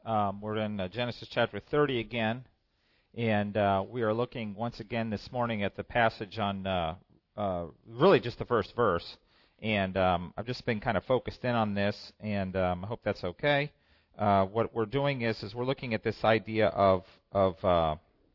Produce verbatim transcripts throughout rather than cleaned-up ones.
Um, we're in uh, Genesis chapter thirty again, and uh, we are looking once again this morning at the passage on uh, uh, really just the first verse. And um, I've just been kind of focused in on this, and um, I hope that's okay. Uh, what we're doing is is we're looking at this idea of of uh,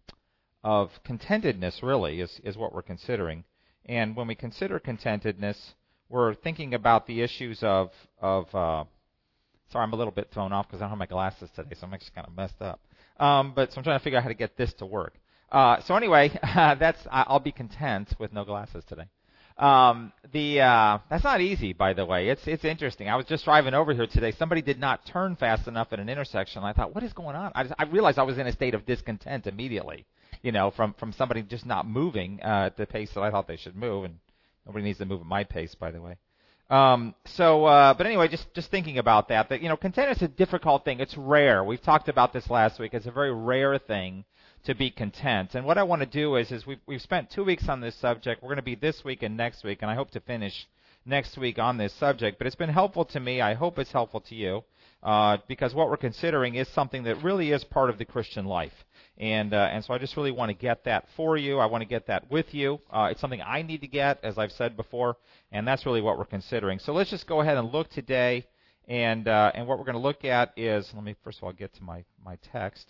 of contentedness. Really, is is what we're considering. And when we consider contentedness, we're thinking about the issues of of uh, sorry, I'm a little bit thrown off because I don't have my glasses today, so I'm actually kind of messed up. Um, but so I'm trying to figure out how to get this to work. Uh, so anyway, uh, that's I'll be content with no glasses today. Um, the uh, that's not easy, by the way. It's it's interesting. I was just driving over here today. Somebody did not turn fast enough at an intersection. I thought, what is going on? I, just, I realized I was in a state of discontent immediately. You know, from from somebody just not moving uh, at the pace that I thought they should move, and nobody needs to move at my pace, by the way. Um, so, uh, but anyway, just just thinking about that, that you know, contentment is a difficult thing. It's rare. We've talked about this last week. It's a very rare thing to be content. And what I want to do is, is we've, we've spent two weeks on this subject. We're going to be this week and next week, and I hope to finish next week on this subject. But it's been helpful to me. I hope it's helpful to you, uh, because what we're considering is something that really is part of the Christian life. And uh, and so I just really want to get that for you. I want to get that with you. Uh, it's something I need to get, as I've said before, and that's really what we're considering. So let's just go ahead and look today. And uh, and what we're going to look at is, let me first of all get to my, my text.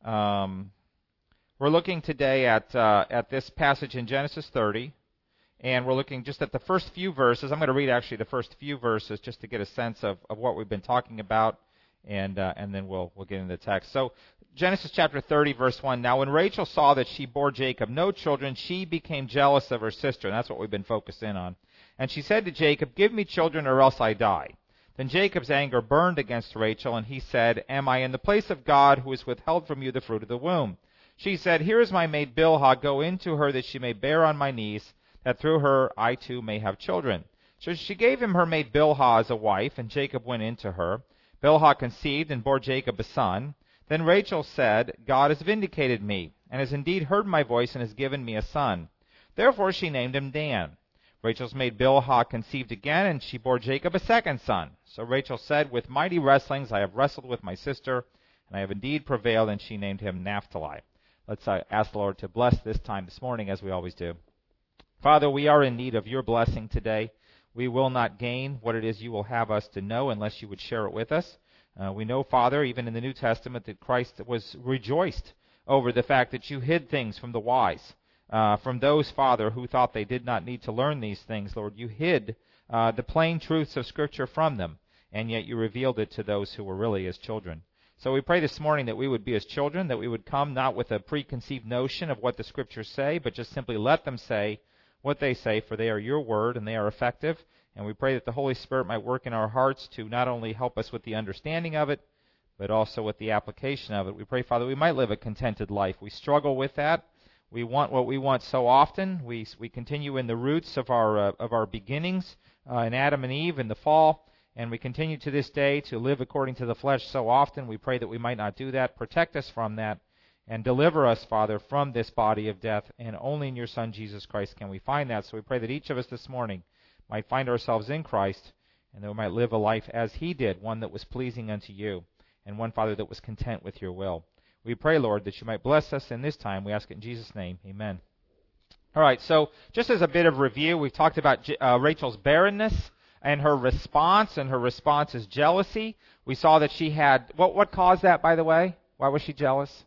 Um, We're looking today at uh, at this passage in Genesis thirty, and we're looking just at the first few verses. I'm going to read actually the first few verses just to get a sense of, of what we've been talking about, and uh, and then we'll we'll get into the text. So Genesis chapter thirty, verse one. Now when Rachel saw that she bore Jacob no children, she became jealous of her sister, and that's what we've been focused in on. And she said to Jacob, "Give me children, or else I die." Then Jacob's anger burned against Rachel, and he said, "Am I in the place of God, who has withheld from you the fruit of the womb?" She said, "Here is my maid Bilhah. Go into her, that she may bear on my knees, that through her I too may have children." So she gave him her maid Bilhah as a wife, and Jacob went into her. Bilhah conceived and bore Jacob a son. Then Rachel said, "God has vindicated me, and has indeed heard my voice, and has given me a son." Therefore she named him Dan. Rachel's maid Bilhah conceived again, and she bore Jacob a second son. So Rachel said, "With mighty wrestlings I have wrestled with my sister, and I have indeed prevailed," and she named him Naphtali. Let's uh, ask the Lord to bless this time this morning, as we always do. Father, we are in need of your blessing today. We will not gain what it is you will have us to know unless you would share it with us. Uh, we know, Father, even in the New Testament, that Christ was rejoiced over the fact that you hid things from the wise. Uh, from those, Father, who thought they did not need to learn these things, Lord, you hid uh, the plain truths of Scripture from them, and yet you revealed it to those who were really as children. So we pray this morning that we would be as children, that we would come not with a preconceived notion of what the Scriptures say, but just simply let them say what they say, for they are your word and they are effective. And we pray that the Holy Spirit might work in our hearts to not only help us with the understanding of it, but also with the application of it. We pray, Father, we might live a contented life. We struggle with that. We want what we want so often. We we continue in the roots of our uh, of our beginnings uh, in Adam and Eve in the fall. And we continue to this day to live according to the flesh so often. We pray that we might not do that. Protect us from that. And deliver us, Father, from this body of death. And only in your Son, Jesus Christ, can we find that. So we pray that each of us this morning might find ourselves in Christ, and that we might live a life as he did, one that was pleasing unto you, and one, Father, that was content with your will. We pray, Lord, that you might bless us in this time. We ask it in Jesus' name. Amen. All right, so just as a bit of review, we've talked about uh, Rachel's barrenness and her response, and her response is jealousy. We saw that she had, what what caused that, by the way? Why was she jealous?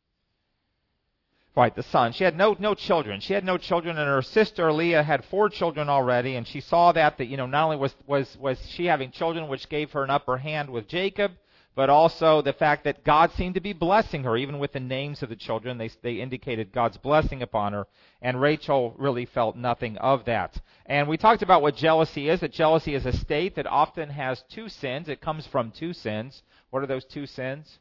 Right, the son. She had no no children. She had no children, and her sister Leah had four children already, and she saw that, that you know, not only was, was, was she having children, which gave her an upper hand with Jacob, but also the fact that God seemed to be blessing her, even with the names of the children. They, they indicated God's blessing upon her, and Rachel really felt nothing of that. And we talked about what jealousy is, that jealousy is a state that often has two sins. It comes from two sins. What are those two sins?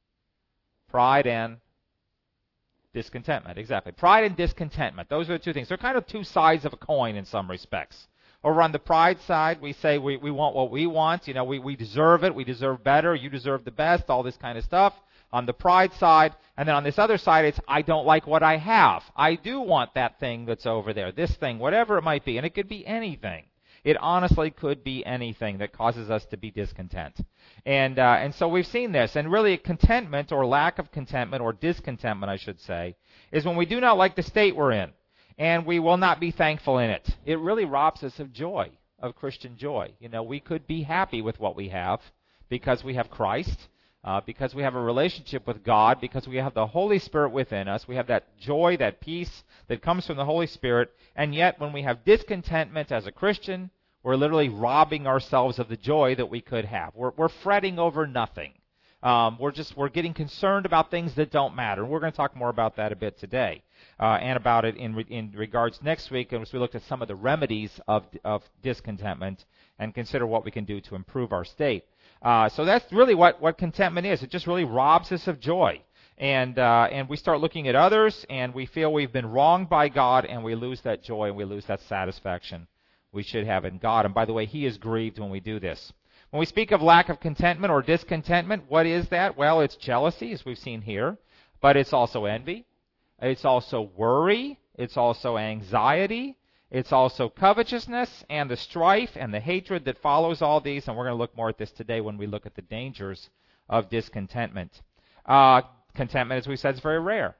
Pride and discontentment. Exactly. Pride and discontentment. Those are the two things. They're kind of two sides of a coin in some respects. Over on the pride side, we say we, we want what we want. You know, we, we deserve it. We deserve better. You deserve the best. All this kind of stuff. On the pride side. And then on this other side, it's I don't like what I have. I do want that thing that's over there. This thing, whatever it might be. And it could be anything. It honestly could be anything that causes us to be discontent. And uh, and so we've seen this. And really contentment or lack of contentment or discontentment, I should say, is when we do not like the state we're in and we will not be thankful in it. It really robs us of joy, of Christian joy. You know, we could be happy with what we have because we have Christ, uh, because we have a relationship with God, because we have the Holy Spirit within us. We have that joy, that peace that comes from the Holy Spirit. And yet when we have discontentment as a Christian, we're literally robbing ourselves of the joy that we could have. We're, we're fretting over nothing. Um, we're just we're getting concerned about things that don't matter. We're going to talk more about that a bit today, uh, and about it in re- in regards next week as we looked at some of the remedies of of discontentment and consider what we can do to improve our state. Uh, so that's really what, what contentment is. It just really robs us of joy, and uh, and we start looking at others and we feel we've been wronged by God and we lose that joy and we lose that satisfaction we should have in God. And by the way, He is grieved when we do this. When we speak of lack of contentment or discontentment, what is that? Well, it's jealousy, as we've seen here, but it's also envy. It's also worry. It's also anxiety. It's also covetousness and the strife and the hatred that follows all these, and we're going to look more at this today when we look at the dangers of discontentment. Uh, contentment, as we said, is very rare.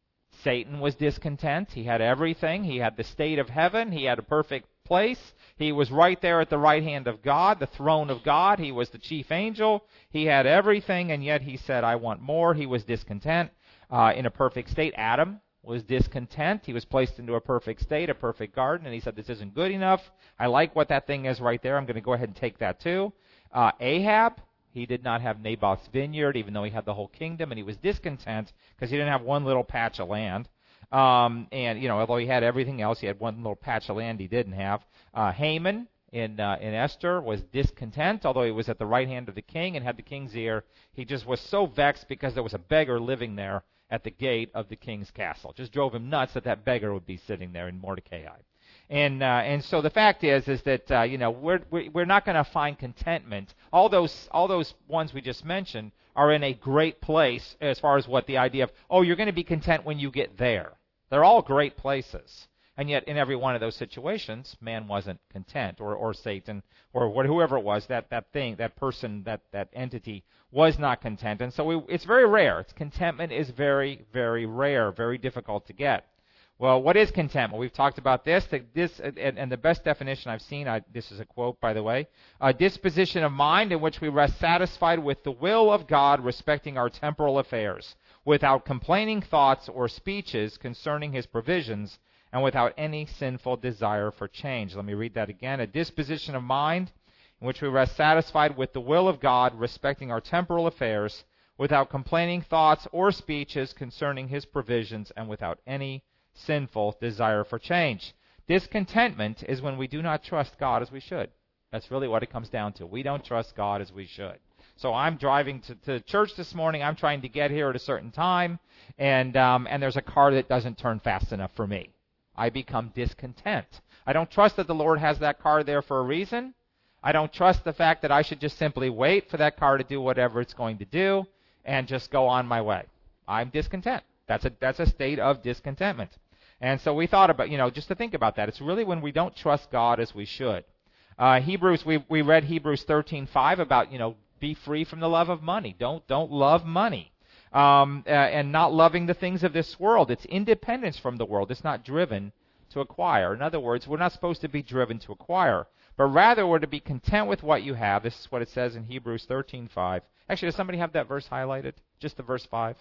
Satan was discontent. He had everything. He had the state of heaven. He had a perfect place. He was right there at the right hand of God, the throne of God. He was the chief angel. He had everything, and yet he said, I want more. He was discontent uh, in a perfect state. Adam was discontent. He was placed into a perfect state, a perfect garden, and he said, this isn't good enough. I like what that thing is right there. I'm going to go ahead and take that too. Uh, Ahab, he did not have Naboth's vineyard, even though he had the whole kingdom, and he was discontent because he didn't have one little patch of land. Um, and, you know, although he had everything else, he had one little patch of land he didn't have. Uh, Haman in uh, in Esther was discontent, although he was at the right hand of the king and had the king's ear. He just was so vexed because there was a beggar living there at the gate of the king's castle. Just drove him nuts that that beggar would be sitting there in Mordecai. And uh, and so the fact is is that uh, you know we're we're not going to find contentment. All those all those ones we just mentioned are in a great place as far as what the idea of oh you're going to be content when you get there. They're all great places. And yet, in every one of those situations, man wasn't content, or, or Satan, or what, whoever it was, that, that thing, that person, that, that entity was not content. And so we, it's very rare. It's, contentment is very, very rare, very difficult to get. Well, what is contentment? We've talked about this. This and, and the best definition I've seen, I, this is a quote, by the way, a disposition of mind in which we rest satisfied with the will of God respecting our temporal affairs, without complaining thoughts or speeches concerning His provisions, and without any sinful desire for change. Let me read that again. A disposition of mind in which we rest satisfied with the will of God respecting our temporal affairs, without complaining thoughts or speeches concerning His provisions, and without any sinful desire for change. Discontentment is when we do not trust God as we should. That's really what it comes down to. We don't trust God as we should. So I'm driving to, to church this morning. I'm trying to get here at a certain time, and um, and there's a car that doesn't turn fast enough for me. I become discontent. I don't trust that the Lord has that car there for a reason. I don't trust the fact that I should just simply wait for that car to do whatever it's going to do and just go on my way. I'm discontent. That's a that's a state of discontentment. And so we thought about, you know, just to think about that. It's really when we don't trust God as we should. Uh, Hebrews, we we read Hebrews thirteen five about, you know, be free from the love of money. Don't don't love money. Um, uh, and not loving the things of this world. It's independence from the world. It's not driven to acquire. In other words, we're not supposed to be driven to acquire, but rather we're to be content with what you have. This is what it says in Hebrews thirteen five. Actually, does somebody have that verse highlighted? Just the verse five?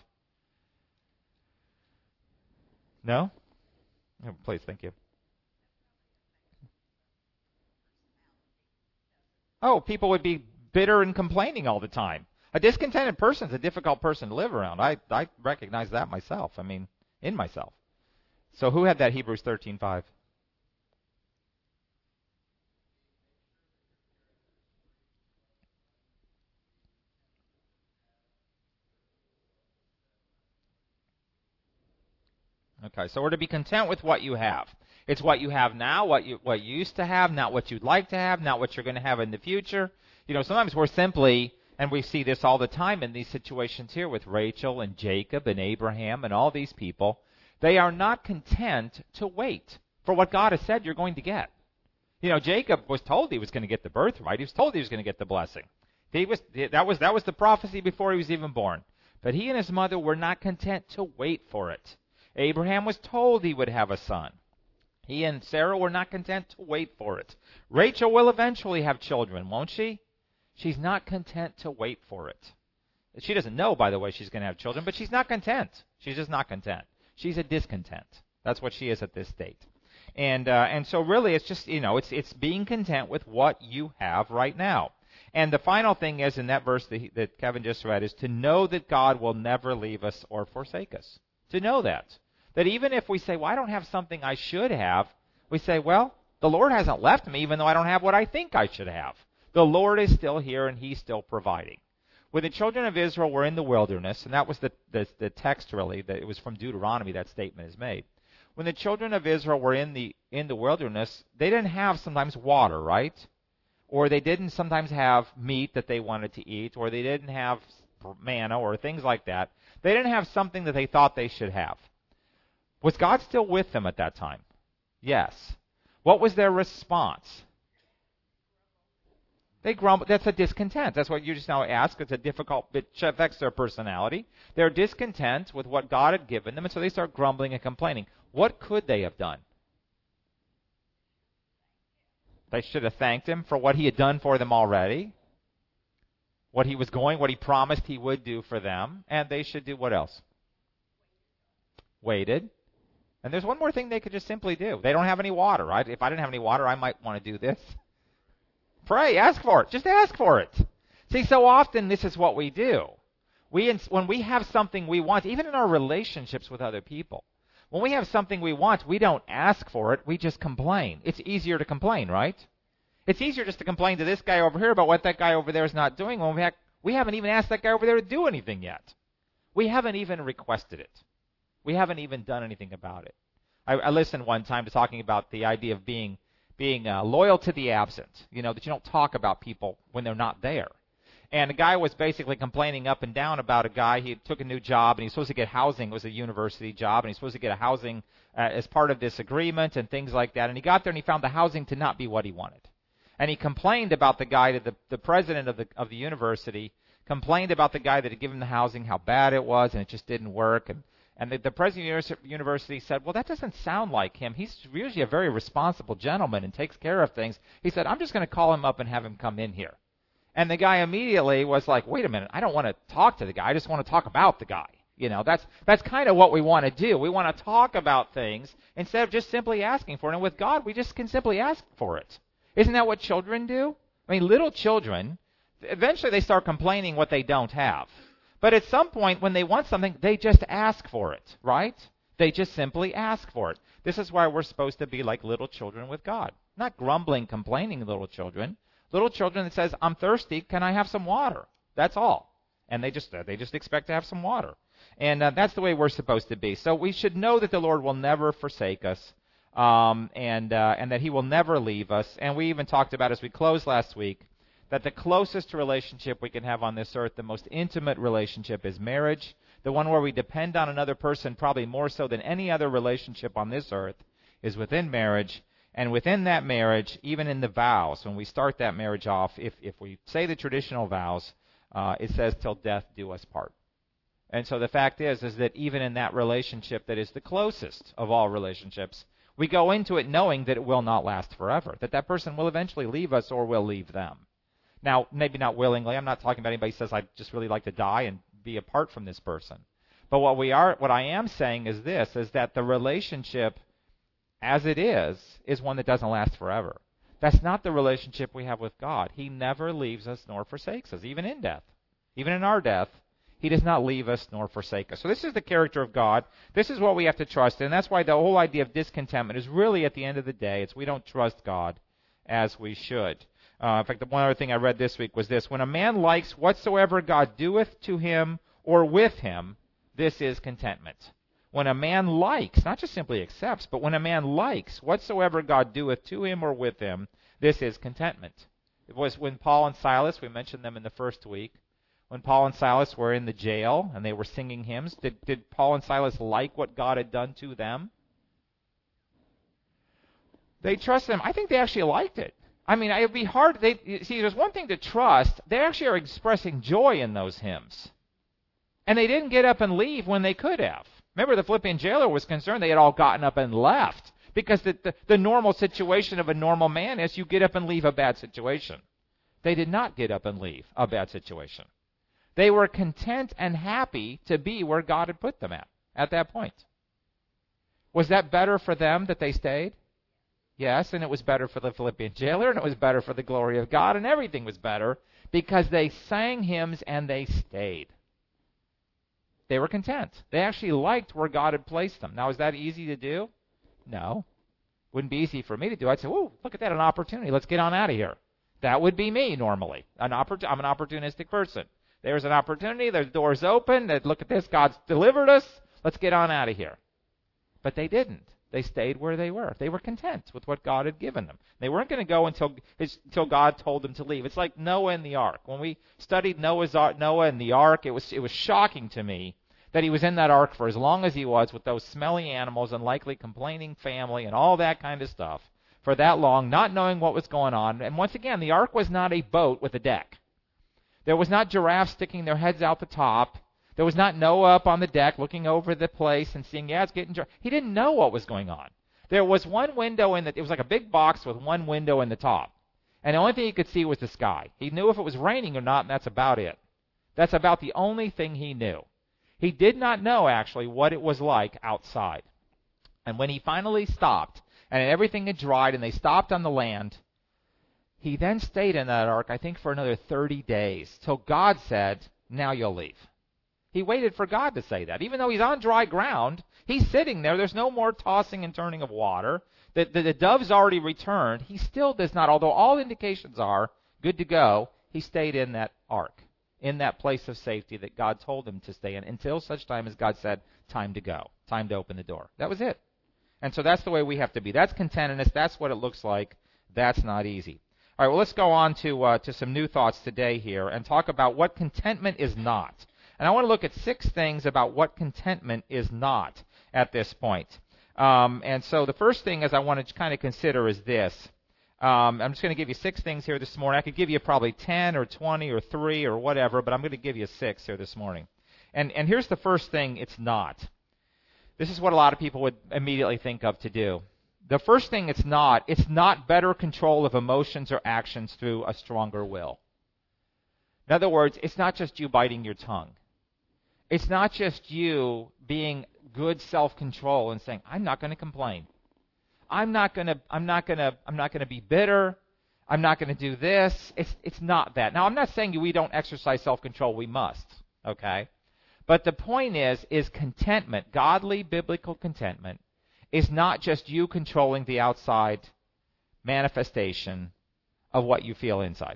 No? Oh, please, thank you. Oh, people would be bitter and complaining all the time. A discontented person is a difficult person to live around. I, I recognize that myself. I mean, in myself. So who had that Hebrews thirteen five? Okay, so we're to be content with what you have. It's what you have now, what you what you used to have, not what you'd like to have, not what you're going to have in the future. You know, sometimes we're simply, and we see this all the time in these situations here with Rachel and Jacob and Abraham and all these people, they are not content to wait for what God has said you're going to get. You know, Jacob was told he was going to get the birthright. He was told he was going to get the blessing. He was, that was, that was the prophecy before he was even born. But he and his mother were not content to wait for it. Abraham was told he would have a son. He and Sarah were not content to wait for it. Rachel will eventually have children, won't she? She's not content to wait for it. She doesn't know, by the way, she's going to have children, but she's not content. She's just not content. She's a discontent. That's what she is at this state. And uh, and so really it's just, you know, it's it's being content with what you have right now. And the final thing is in that verse that, he, that Kevin just read is to know that God will never leave us or forsake us. To know that. That even if we say, well, I don't have something I should have, we say, well, the Lord hasn't left me even though I don't have what I think I should have. The Lord is still here and He's still providing. When the children of Israel were in the wilderness, and that was the, the, the text really, that it was from Deuteronomy that statement is made. When the children of Israel were in the in the wilderness, they didn't have sometimes water, right? Or they didn't sometimes have meat that they wanted to eat, or they didn't have manna or things like that. They didn't have something that they thought they should have. Was God still with them at that time? Yes. What was their response? They grumble. That's a discontent. That's what you just now asked. It's a difficult, it affects their personality. They're discontent with what God had given them, and so they start grumbling and complaining. What could they have done? They should have thanked Him for what He had done for them already, what He was going, what He promised He would do for them, and they should do what else? Waited. And there's one more thing they could just simply do. They don't have any water, right? If I didn't have any water, I might want to do this. Pray, ask for it. Just ask for it. See, so often this is what we do. We, when we have something we want, even in our relationships with other people, when we have something we want, we don't ask for it, we just complain. It's easier to complain, right? It's easier just to complain to this guy over here about what that guy over there is not doing when we, ha- we haven't even asked that guy over there to do anything yet. We haven't even requested it. We haven't even done anything about it. I, I listened one time to talking about the idea of being being uh, loyal to the absent, you know, that you don't talk about people when they're not there. And the guy was basically complaining up and down about a guy. He took a new job, and he's supposed to get housing. It was a university job, and he's supposed to get a housing uh, as part of this agreement and things like that. And he got there, and he found the housing to not be what he wanted. And he complained about the guy, to the, the president of the of the university, complained about the guy that had given him the housing, how bad it was, and it just didn't work. And And the, the president of the university said, well, that doesn't sound like him. He's usually a very responsible gentleman and takes care of things. He said, I'm just going to call him up and have him come in here. And the guy immediately was like, wait a minute, I don't want to talk to the guy. I just want to talk about the guy. You know, that's that's kind of what we want to do. We want to talk about things instead of just simply asking for it. And with God, we just can simply ask for it. Isn't that what children do? I mean, little children, eventually they start complaining what they don't have. But at some point, when they want something, they just ask for it, right? They just simply ask for it. This is why we're supposed to be like little children with God. Not grumbling, complaining little children. Little children that says, I'm thirsty, can I have some water? That's all. And they just they just expect to have some water. And uh, that's the way we're supposed to be. So we should know that the Lord will never forsake us, um, and uh, and that He will never leave us. And we even talked about, as we closed last week, that the closest relationship we can have on this earth, the most intimate relationship, is marriage, the one where we depend on another person probably more so than any other relationship on this earth, is within marriage. And within that marriage, even in the vows, when we start that marriage off, if, if we say the traditional vows, uh, it says, till death do us part. And so the fact is, is that even in that relationship that is the closest of all relationships, we go into it knowing that it will not last forever, that that person will eventually leave us or will leave them. Now, maybe not willingly. I'm not talking about anybody who says, I'd just really like to die and be apart from this person. But what we are, what I am saying is this, is that the relationship as it is, is one that doesn't last forever. That's not the relationship we have with God. He never leaves us nor forsakes us, even in death. Even in our death, He does not leave us nor forsake us. So this is the character of God. This is what we have to trust in. And that's why the whole idea of discontentment is really, at the end of the day, it's we don't trust God as we should. Uh, in fact, the one other thing I read this week was this. When a man likes whatsoever God doeth to him or with him, this is contentment. When a man likes, not just simply accepts, but when a man likes whatsoever God doeth to him or with him, this is contentment. It was when Paul and Silas, we mentioned them in the first week, when Paul and Silas were in the jail and they were singing hymns, did, did Paul and Silas like what God had done to them? They trusted him. I think they actually liked it. I mean, it would be hard. They, see, there's one thing to trust. They actually are expressing joy in those hymns. And they didn't get up and leave when they could have. Remember, the Philippian jailer was concerned they had all gotten up and left. Because the, the, the normal situation of a normal man is you get up and leave a bad situation. They did not get up and leave a bad situation. They were content and happy to be where God had put them at, at that point. Was that better for them that they stayed? Yes, and it was better for the Philippian jailer, and it was better for the glory of God, and everything was better because they sang hymns and they stayed. They were content. They actually liked where God had placed them. Now, is that easy to do? No. Wouldn't be easy for me to do. I'd say, "Whoa, look at that, an opportunity. Let's get on out of here." That would be me normally. An oppor- I'm an opportunistic person. There's an opportunity. There's doors open. Look at this. God's delivered us. Let's get on out of here. But they didn't. They stayed where they were. They were content with what God had given them. They weren't going to go until until God told them to leave. It's like Noah and the ark. When we studied Noah's Noah and the ark, it was it was shocking to me that he was in that ark for as long as he was with those smelly animals and likely complaining family and all that kind of stuff for that long, not knowing what was going on. And once again, the ark was not a boat with a deck. There was not giraffes sticking their heads out the top. There was not Noah up on the deck looking over the place and seeing, yeah, it's getting dry. He didn't know what was going on. There was one window in the, it was like a big box with one window in the top. And the only thing he could see was the sky. He knew if it was raining or not, and that's about it. That's about the only thing he knew. He did not know, actually, what it was like outside. And when he finally stopped, and everything had dried, and they stopped on the land, he then stayed in that ark, I think, for another thirty days, till God said, now you'll leave. He waited for God to say that. Even though he's on dry ground, he's sitting there. There's no more tossing and turning of water. The, the, the dove's already returned. He still does not, although all indications are good to go, he stayed in that ark, in that place of safety that God told him to stay in, until such time as God said, time to go, time to open the door. That was it. And so that's the way we have to be. That's contentedness. That's what it looks like. That's not easy. All right, well, let's go on to uh, to some new thoughts today here and talk about what contentment is not. And I want to look at six things about what contentment is not at this point. Um, and so the first thing is I want to kind of consider is this. Um, I'm just going to give you six things here this morning. I could give you probably ten or twenty or three or whatever, but I'm going to give you six here this morning. And and here's the first thing it's not. This is what a lot of people would immediately think of to do. The first thing it's not, it's not better control of emotions or actions through a stronger will. In other words, it's not just you biting your tongue. It's not just you being good self-control and saying, I'm not going to complain. I'm not going to I'm not going to I'm not going to be bitter. I'm not going to do this. It's it's not that. Now, I'm not saying we don't exercise self-control. We must, okay? But the point is is contentment, godly biblical contentment is not just you controlling the outside manifestation of what you feel inside.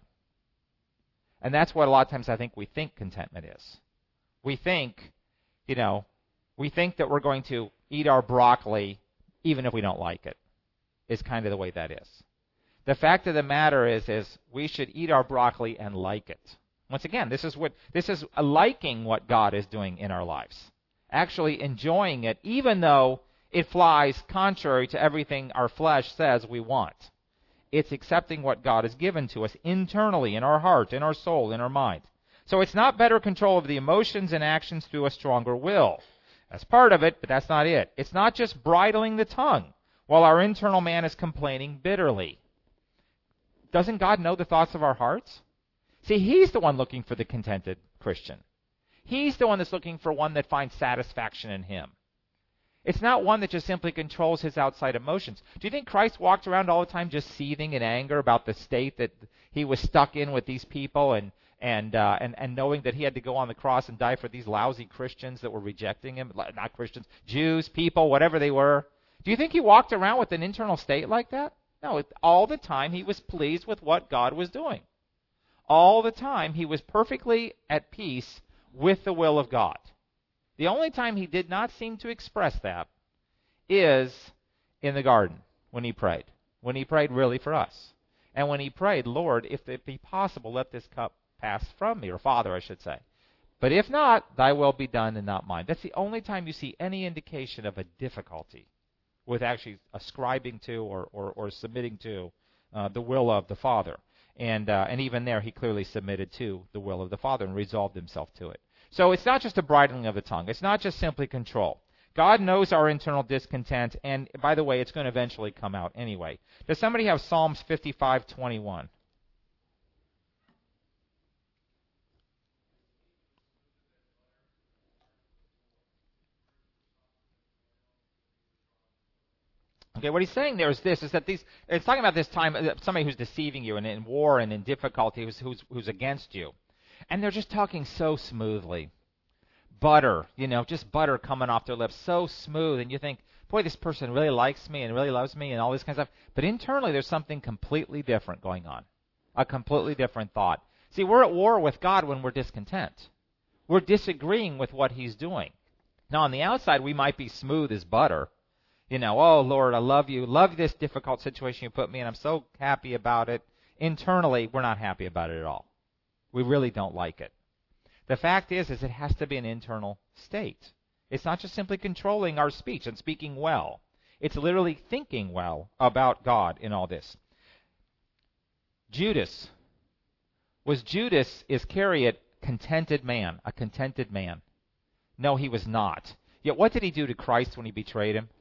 And that's what a lot of times I think we think contentment is. We think, you know, we think that we're going to eat our broccoli even if we don't like it, is kind of the way that is. The fact of the matter is, is we should eat our broccoli and like it. Once again, this is what this is liking what God is doing in our lives. Actually enjoying it, even though it flies contrary to everything our flesh says we want. It's accepting what God has given to us internally, in our heart, in our soul, in our mind. So it's not better control of the emotions and actions through a stronger will. That's part of it, but that's not it. It's not just bridling the tongue while our internal man is complaining bitterly. Doesn't God know the thoughts of our hearts? See, He's the one looking for the contented Christian. He's the one that's looking for one that finds satisfaction in Him. It's not one that just simply controls his outside emotions. Do you think Christ walked around all the time just seething in anger about the state that He was stuck in with these people and and uh, and, and knowing that He had to go on the cross and die for these lousy Christians that were rejecting Him? Not Christians, Jews, people, whatever they were. Do you think He walked around with an internal state like that? No, all the time He was pleased with what God was doing. All the time He was perfectly at peace with the will of God. The only time He did not seem to express that is in the garden when He prayed. When He prayed really for us. And when He prayed, Lord, if it be possible, let this cup pass from me, or Father, I should say. But if not, Thy will be done and not mine. That's the only time you see any indication of a difficulty with actually ascribing to or, or, or submitting to uh, the will of the Father. And uh, and even there, he clearly submitted to the will of the Father and resolved himself to it. So it's not just a bridling of the tongue. It's not just simply control. God knows our internal discontent, and by the way, it's going to eventually come out anyway. Does somebody have Psalms fifty-five twenty-one? Okay, what he's saying there is this, is that these, it's talking about this time, somebody who's deceiving you and in war and in difficulty, who's, who's, who's against you. And they're just talking so smoothly. Butter, you know, just butter coming off their lips, so smooth. And you think, boy, this person really likes me and really loves me and all this kind of stuff. But internally, there's something completely different going on. A completely different thought. See, we're at war with God when we're discontent. We're disagreeing with what he's doing. Now, on the outside, we might be smooth as butter. You know, oh, Lord, I love you. Love this difficult situation you put me in. I'm so happy about it. Internally, we're not happy about it at all. We really don't like it. The fact is, is it has to be an internal state. It's not just simply controlling our speech and speaking well. It's literally thinking well about God in all this. Judas. Was Judas Iscariot contented man, a contented man? No, he was not. Yet what did he do to Christ when he betrayed him?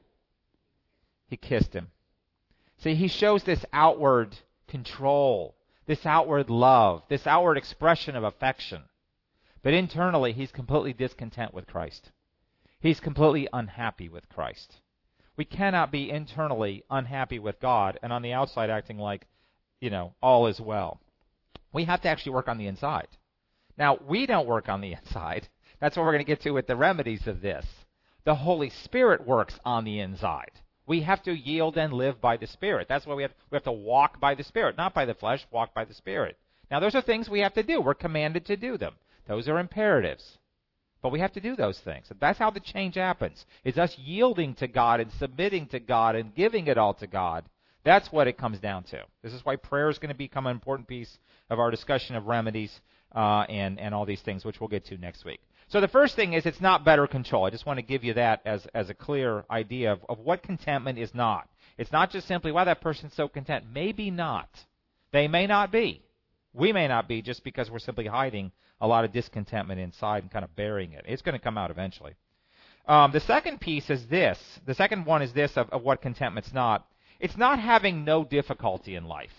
He kissed him. See, he shows this outward control, this outward love, this outward expression of affection. But internally, he's completely discontent with Christ. He's completely unhappy with Christ. We cannot be internally unhappy with God and on the outside acting like, you know, all is well. We have to actually work on the inside. Now, we don't work on the inside. That's what we're going to get to with the remedies of this. The Holy Spirit works on the inside. We have to yield and live by the Spirit. That's why we have, we have to walk by the Spirit, not by the flesh, walk by the Spirit. Now, those are things we have to do. We're commanded to do them. Those are imperatives. But we have to do those things. That's how the change happens, is us yielding to God and submitting to God and giving it all to God. That's what it comes down to. This is why prayer is going to become an important piece of our discussion of remedies uh, and, and all these things, which we'll get to next week. So the first thing is it's not better control. I just want to give you that as, as a clear idea of, of what contentment is not. It's not just simply, why that person's so content. Maybe not. They may not be. We may not be, just because we're simply hiding a lot of discontentment inside and kind of burying it. It's going to come out eventually. Um, the second piece is this. The second one is this of, of what contentment's not. It's not having no difficulty in life.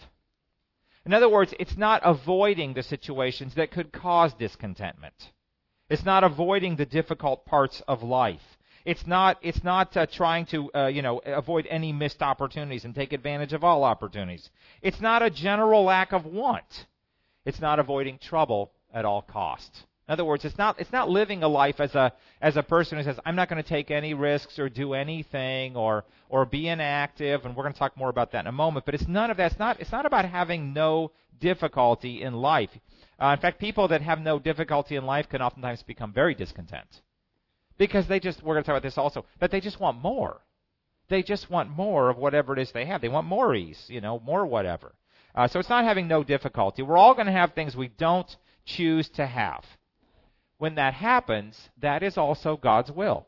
In other words, it's not avoiding the situations that could cause discontentment. It's not avoiding the difficult parts of life. It's not. It's not uh, trying to, uh, you know, avoid any missed opportunities and take advantage of all opportunities. It's not a general lack of want. It's not avoiding trouble at all costs. In other words, it's not. It's not living a life as a as a person who says, I'm not going to take any risks or do anything or or be inactive. And we're going to talk more about that in a moment. But it's none of that. It's not. It's not about having no difficulty in life. Uh, in fact, people that have no difficulty in life can oftentimes become very discontent because they just, we're going to talk about this also, but they just want more. They just want more of whatever it is they have. They want more ease, you know, more whatever. Uh, so it's not having no difficulty. We're all going to have things we don't choose to have. When that happens, that is also God's will.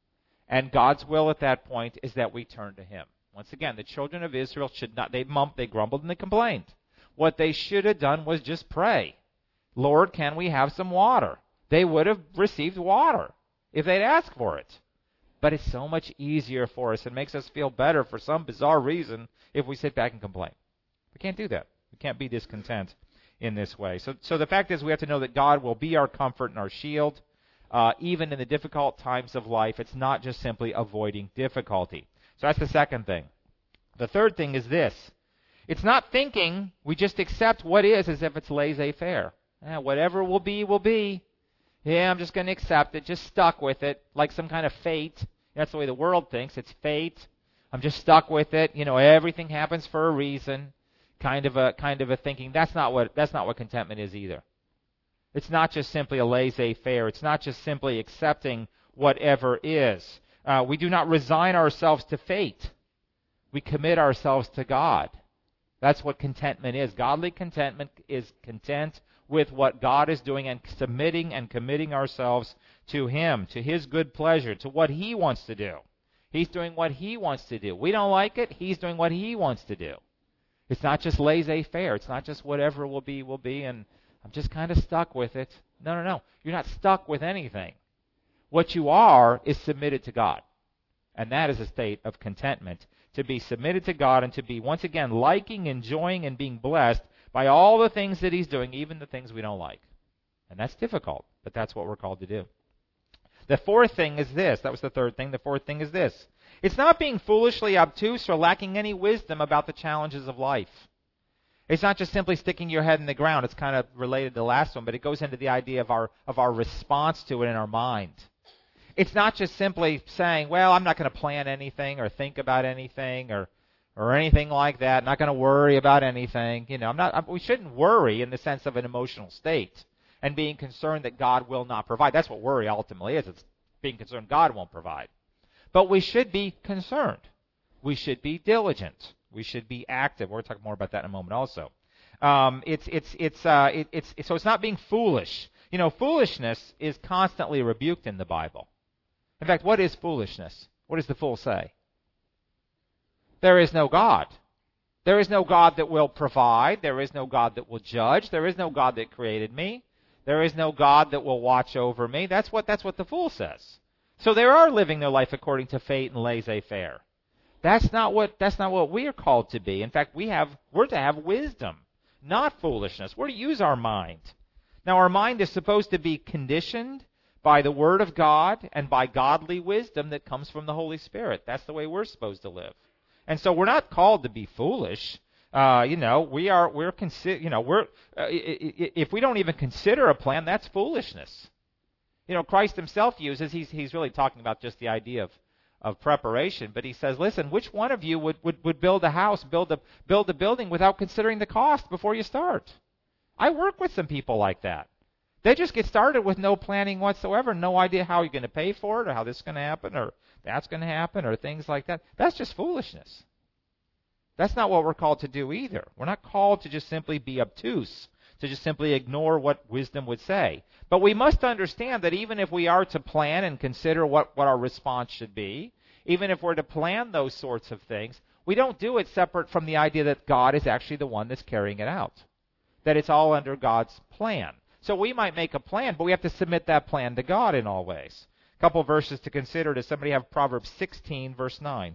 And God's will at that point is that we turn to Him. Once again, the children of Israel should not, they mump, they grumbled and they complained. What they should have done was just pray. Lord, can we have some water? They would have received water if they'd asked for it. But it's so much easier for us. It makes us feel better for some bizarre reason if we sit back and complain. We can't do that. We can't be discontent in this way. So, so the fact is we have to know that God will be our comfort and our shield, uh, even in the difficult times of life. It's not just simply avoiding difficulty. So that's the second thing. The third thing is this. It's not thinking we just accept what is as if it's laissez-faire. Eh, whatever will be, will be. Yeah, I'm just going to accept it, just stuck with it, like some kind of fate. That's the way the world thinks. It's fate. I'm just stuck with it. You know, everything happens for a reason. Kind of a kind of a thinking. That's not what that's not what contentment is either. It's not just simply a laissez-faire. It's not just simply accepting whatever is. Uh, we do not resign ourselves to fate. We commit ourselves to God. That's what contentment is. Godly contentment is content with what God is doing and submitting and committing ourselves to Him, to His good pleasure, to what He wants to do. He's doing what He wants to do. We don't like it. He's doing what He wants to do. It's not just laissez-faire. It's not just whatever will be, will be, and I'm just kind of stuck with it. No, no, no. You're not stuck with anything. What you are is submitted to God. And that is a state of contentment. To be submitted to God and to be, once again, liking, enjoying, and being blessed by all the things that He's doing, even the things we don't like. And that's difficult, but that's what we're called to do. The fourth thing is this. That was the third thing. The fourth thing is this. It's not being foolishly obtuse or lacking any wisdom about the challenges of life. It's not just simply sticking your head in the ground. It's kind of related to the last one, but it goes into the idea of our of our response to it in our mind. It's not just simply saying, well, I'm not going to plan anything or think about anything or or anything like that. I'm not going to worry about anything. You know, I'm not. We shouldn't worry in the sense of an emotional state and being concerned that God will not provide. That's what worry ultimately is. It's being concerned God won't provide. But we should be concerned. We should be diligent. We should be active. We're going to talk more about that in a moment also. Um, it's it's it's uh, it, it's so it's not being foolish. You know, foolishness is constantly rebuked in the Bible. In fact, what is foolishness? What does the fool say? There is no God. There is no God that will provide. There is no God that will judge. There is no God that created me. There is no God that will watch over me. That's what that's what the fool says. So they are living their life according to fate and laissez-faire. That's not what that's not what we are called to be. In fact, we have we're to have wisdom, not foolishness. We're to use our mind. Now, our mind is supposed to be conditioned by the Word of God and by godly wisdom that comes from the Holy Spirit. That's the way we're supposed to live. And so we're not called to be foolish. Uh, you know, we are we're consi- you know we're uh, if we don't even consider a plan, that's foolishness. You know, Christ Himself uses he's he's really talking about just the idea of of preparation, but He says, listen, which one of you would, would, would build a house, build a build a building without considering the cost before you start? I work with some people like that. They just get started with no planning whatsoever, no idea how you're going to pay for it or how this is going to happen or that's going to happen or things like that. That's just foolishness. That's not what we're called to do either. We're not called to just simply be obtuse, to just simply ignore what wisdom would say. But we must understand that even if we are to plan and consider what, what our response should be, even if we're to plan those sorts of things, we don't do it separate from the idea that God is actually the one that's carrying it out, that it's all under God's plan. So we might make a plan, but we have to submit that plan to God in all ways. A couple verses to consider. Does somebody have Proverbs sixteen, verse nine?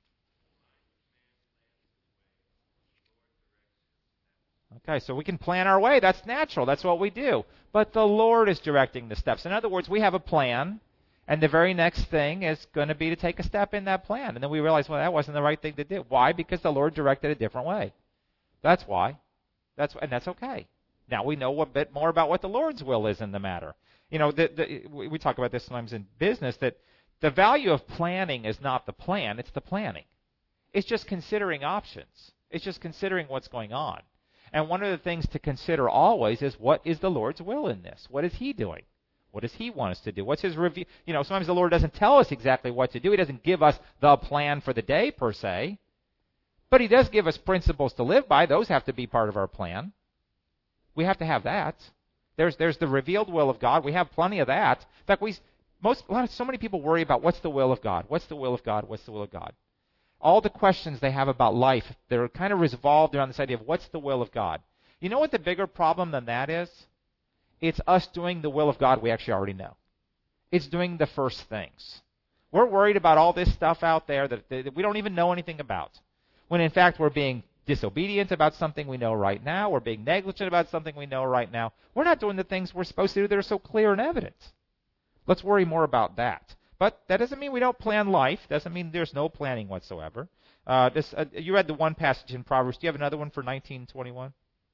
Okay, so we can plan our way. That's natural. That's what we do. But the Lord is directing the steps. In other words, we have a plan, and the very next thing is going to be to take a step in that plan. And then we realize, well, that wasn't the right thing to do. Why? Because the Lord directed a different way. That's why. That's and that's okay. Now we know a bit more about what the Lord's will is in the matter. You know, the, the, we talk about this sometimes in business, that the value of planning is not the plan, it's the planning. It's just considering options. It's just considering what's going on. And one of the things to consider always is, what is the Lord's will in this? What is He doing? What does He want us to do? What's His review? You know, sometimes the Lord doesn't tell us exactly what to do. He doesn't give us the plan for the day per se. But He does give us principles to live by. Those have to be part of our plan. We have to have that. There's there's the revealed will of God. We have plenty of that. In fact, we most a lot of, so many people worry about what's the will of God. What's the will of God? What's the will of God? All the questions they have about life, they're kind of revolved around this idea of what's the will of God. You know what the bigger problem than that is? It's us doing the will of God we actually already know. It's doing the first things. We're worried about all this stuff out there that, that we don't even know anything about. When in fact we're being disobedient about something we know right now. We're being negligent about something we know right now. We're not doing the things we're supposed to do that are so clear and evident. Let's worry more about that. But that doesn't mean we don't plan life. Doesn't mean there's no planning whatsoever. Uh, this, uh, you read the one passage in Proverbs. Do you have another one for nineteen twenty-one?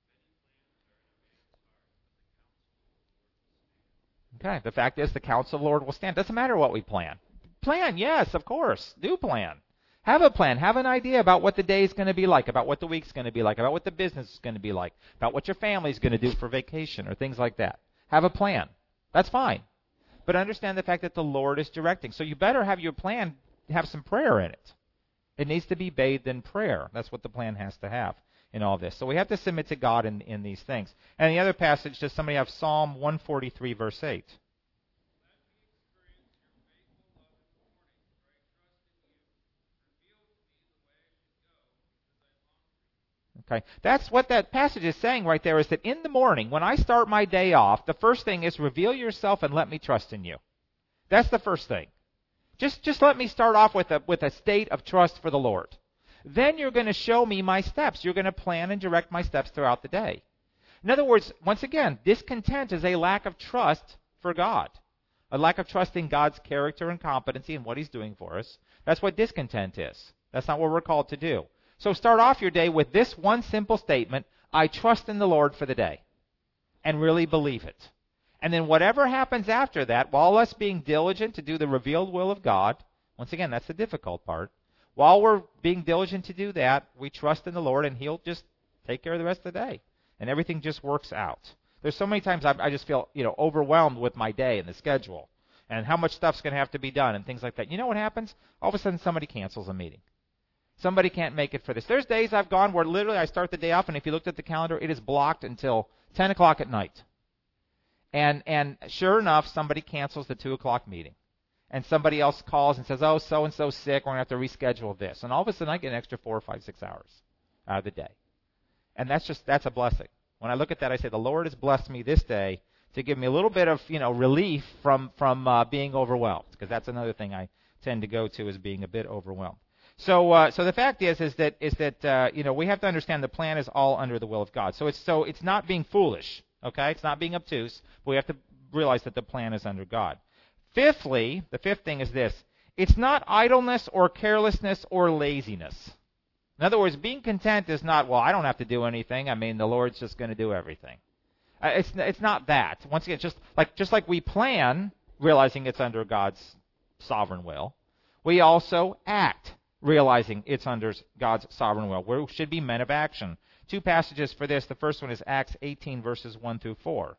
Okay. The fact is, the counsel of the Lord will stand. Doesn't matter what we plan. Plan, yes, of course. Do plan. Have a plan. Have an idea about what the day is going to be like, about what the week's going to be like, about what the business is going to be like, about what your family's going to do for vacation or things like that. Have a plan. That's fine. But understand the fact that the Lord is directing. So you better have your plan have some prayer in it. It needs to be bathed in prayer. That's what the plan has to have in all this. So we have to submit to God in, in these things. And the other passage, does somebody have Psalm one forty-three, verse eight? Okay, that's what that passage is saying right there, is that in the morning, when I start my day off, the first thing is reveal yourself and let me trust in you. That's the first thing. Just just let me start off with a with a state of trust for the Lord. Then you're going to show me my steps. You're going to plan and direct my steps throughout the day. In other words, once again, discontent is a lack of trust for God. A lack of trust in God's character and competency and what He's doing for us. That's what discontent is. That's not what we're called to do. So start off your day with this one simple statement: I trust in the Lord for the day. And really believe it. And then whatever happens after that, while us being diligent to do the revealed will of God, once again, that's the difficult part. While we're being diligent to do that, we trust in the Lord, and He'll just take care of the rest of the day. And everything just works out. There's so many times I, I just feel, you know, overwhelmed with my day and the schedule and how much stuff's going to have to be done and things like that. You know what happens? All of a sudden somebody cancels a meeting. Somebody can't make it for this. There's days I've gone where literally I start the day off, and if you looked at the calendar, it is blocked until ten o'clock at night. And and sure enough, somebody cancels the two o'clock meeting. And somebody else calls and says, oh, so-and-so's sick, we're going to have to reschedule this. And all of a sudden I get an extra four or five, six hours out of the day. And that's just, that's a blessing. When I look at that, I say, the Lord has blessed me this day to give me a little bit of, you know, relief from, from uh, being overwhelmed. Because that's another thing I tend to go to, is being a bit overwhelmed. So, uh, so the fact is, is that, is that, uh, you know, we have to understand the plan is all under the will of God. So it's, so it's not being foolish, okay? It's not being obtuse, but we have to realize that the plan is under God. Fifthly, the fifth thing is this: it's not idleness or carelessness or laziness. In other words, being content is not, well, I don't have to do anything. I mean, the Lord's just going to do everything. Uh, it's it's not that. Once again, just like just like we plan, realizing it's under God's sovereign will, we also act, realizing it's under God's sovereign will. We should be men of action. Two passages for this. The first one is Acts eighteen, verses one through four.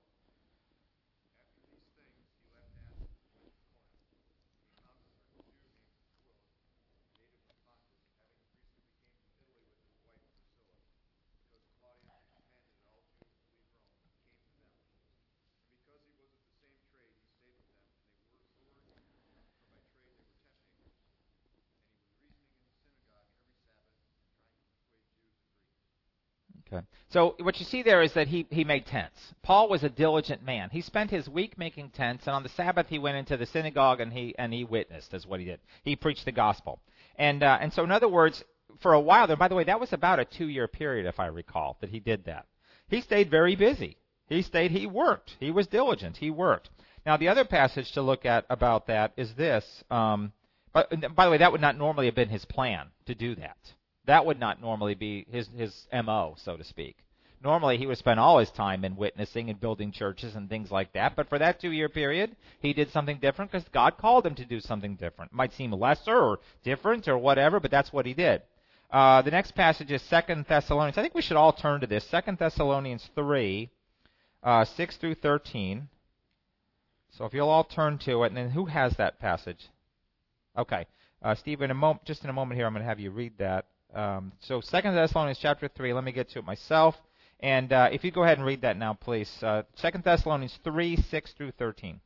Okay. So what you see there is that he, he made tents. Paul was a diligent man. He spent his week making tents, and on the Sabbath he went into the synagogue and he and he witnessed, is what he did. He preached the gospel. And uh, and so in other words, for a while there, by the way, that was about a two-year period, if I recall, that he did that. He stayed very busy. He stayed, he worked. He was diligent. He worked. Now the other passage to look at about that is this. Um, but by the way, that would not normally have been his plan to do that. That would not normally be his, his M O, so to speak. Normally, he would spend all his time in witnessing and building churches and things like that. But for that two-year period, he did something different because God called him to do something different. It might seem lesser or different or whatever, but that's what he did. Uh, the next passage is Second Thessalonians. I think we should all turn to this. Second Thessalonians three, uh, six through thirteen. So if you'll all turn to it, and then who has that passage? Okay. Uh, Steve, in a mo- just in a moment here, I'm going to have you read that. Um, so Second Thessalonians chapter three, let me get to it myself. And uh, if you go ahead and read that now, please. Uh, Second Thessalonians three, six through thirteen.